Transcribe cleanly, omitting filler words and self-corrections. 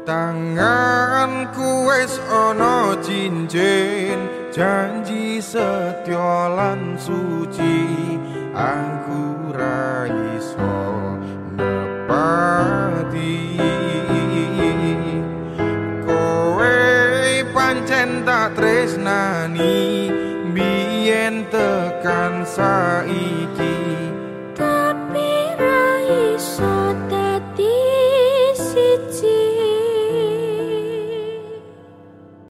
Tanganku wis ana cincin, janji setya lan suci. Aku ra iso nepati. Kowe pancen tak tresnani, biyen tekan saiki.